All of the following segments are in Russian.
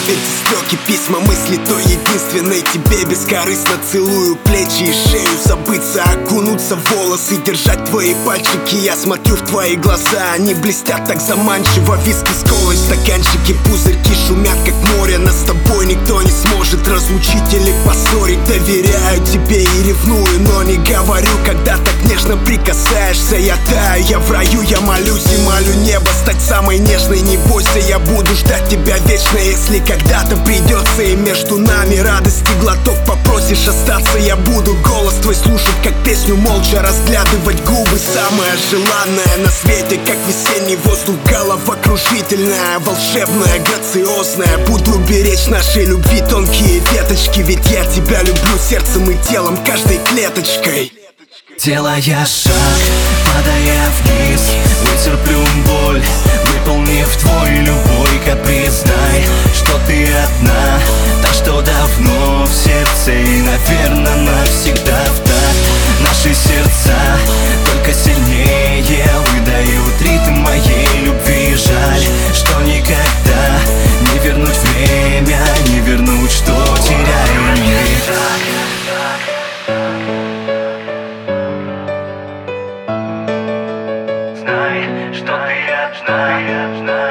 в эти строки письма мысли той единственной тебе бескорыстно целую плечи и шею, забыться, окунуться в волосы, держать твои пальчики. Я смотрю в твои глаза, они блестят так заманчиво. Виски с колой, стаканчики, пузырьки шумят как море. Нас с тобой никто не сможет разлучить или поссорить. Доверяю тебе и ревную, но не говорю, когда так нежно прикасаешься. Я таю, я в раю, я молюсь и молю небо стать самой нежной. Не бойся, я буду ждать тебя вечно, если когда-то придется. И между нами радости глоток, попросишь остаться, я буду голос твой слушать, как песню молча разглядывать губы. Самое желанное на свете, как весенний воздух, головокружительная, волшебная, грациозная. Буду беречь нашей любви тонкие веточки, ведь я тебя люблю сердцем и телом, каждой клеточкой. Делая шаг, падая вниз, вытерплю боль, выполнив твой любой каприз. Знай, что ты одна, та, что давно в сердце и, наверное, навсегда в такт. Наши сердца только сильнее выдают ритм моей любви. Жаль, что никогда не вернуть время, не вернуть, что теряем мы. Знай, что ты одна.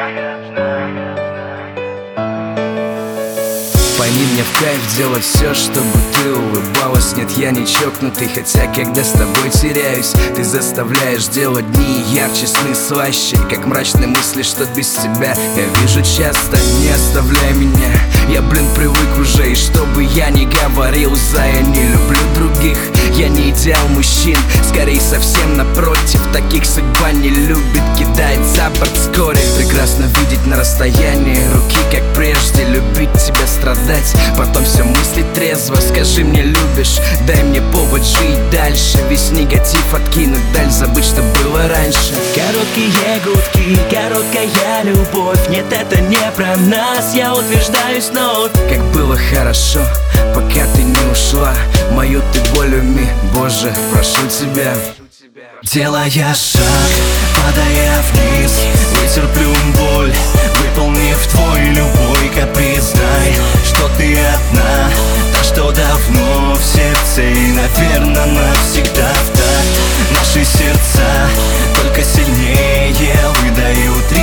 Пойми, мне в кайф делать все, чтобы ты улыбалась. Нет, я не чокнутый, хотя когда с тобой теряюсь, ты заставляешь делать дни ярче, сны слаще, как мрачные мысли, что без тебя я вижу часто. Не оставляй меня, я, привык уже. И что бы я ни говорил, я не люблю других. Я не идеал мужчин, скорее совсем напротив. Таких судьба не любит, кидает за борт вскоре. Прекрасно видеть на расстоянии руки, как прежде. Любить тебя, страдать, потом все мыслить трезво. Скажи мне, любишь, дай мне повод жить дальше. Весь негатив откинуть, даль забыть, что было раньше. Короткие гудки, короткая любовь. Нет, это не про нас, я утверждаю снова. Как было хорошо, пока ты не ушла. Мою ты боль уми, Боже, прошу тебя. Делая шаг, падая вниз, вытерплю боль, выполнив твой любой каприз. Знай, что ты одна, та, что давно в сердце и, наверное, навсегда в такт. Наши сердца только сильнее выдают ритм